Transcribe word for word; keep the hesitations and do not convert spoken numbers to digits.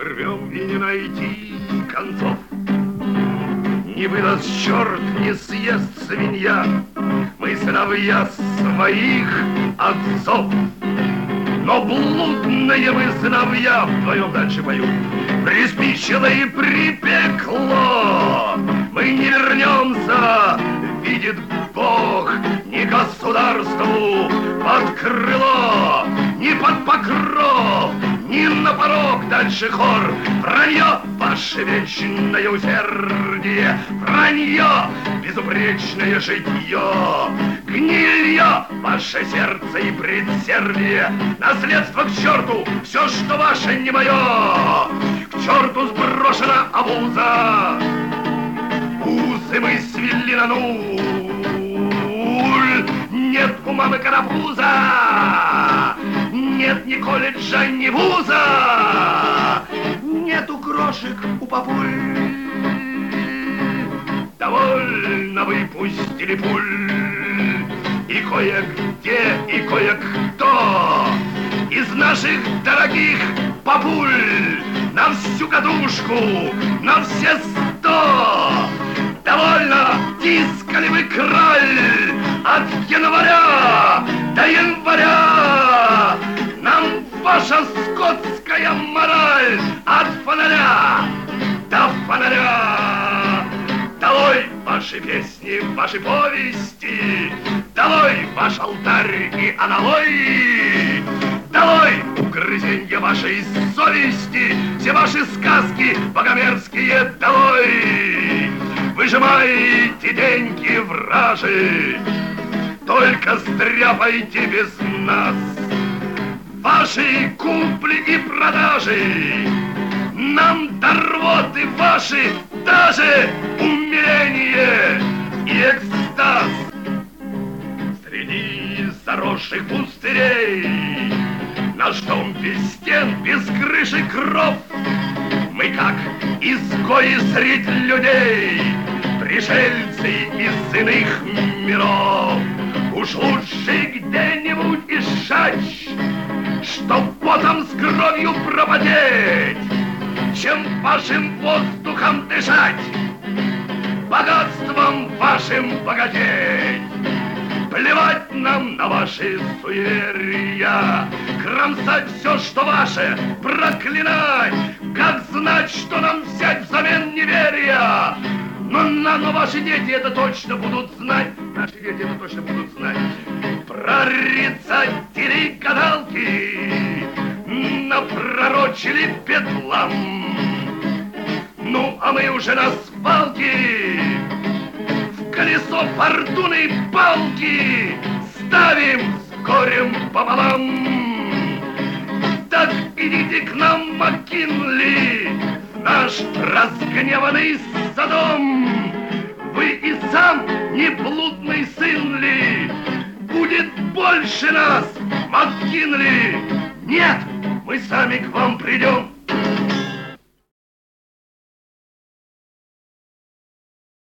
рвем и не найти концов. Не выдаст черт, не съест свинья, мы сыновья своих отцов. Но блудные мы сыновья вдвоем дальше поют. Приспичило и припекло, мы не вернемся, видит Бог, ни государству под крыло, ни под покров, ни на порог. Дальше хор. Вранье, ваше вечное усердие, вранье, безупречное житье, гнилье, ваше сердце и предсердие. Наследство к черту, все, что ваше, не мое. К черту сброшена обуза, узы мы свели на нуль. Нет у мамы карапуза, нет ни колледжа, ни вуза, нету крошек у папуль. Довольно выпустили пуль, и кое-где, и кое-кто из наших дорогих папуль на всю катушку, на все сто. Довольно тискали вы краль от января до января. Нам ваша скотская мораль от фонаря до фонаря. Долой ваши песни, ваши повести, долой ваш алтарь и аналой, долой угрызенья вашей совести, все ваши сказки богомерзкие долой. Выжимайте деньги, вражи, только стряпайте без нас. Ваши купли и продажи нам до рвоты ваши даже умиление и экстаз. Среди заросших пустырей наш дом без стен, без крыши кров. Мы как изгои средь людей, пришельцы из иных миров. Уж лучше где-нибудь исчать, чтоб потом с кровью пропадеть, чем вашим воздухом дышать, богатством вашим богатеть. Плевать нам на ваши суеверия, кромсать все, что ваше, проклинать. Как знать, что нам взять взамен неверия? Но, но, но ваши дети это точно будут знать, наши дети это точно будут знать. Прорицатели гадалки напророчили бедлам. Ну, а мы уже на свалке в колесо фортуны палки ставим с горем пополам. Так идите к нам, Маккинли, в наш разгневанный Содом. Вы и сам не блудный сын ли? Будет больше нас, Маккинли. Нет, мы сами к вам придем.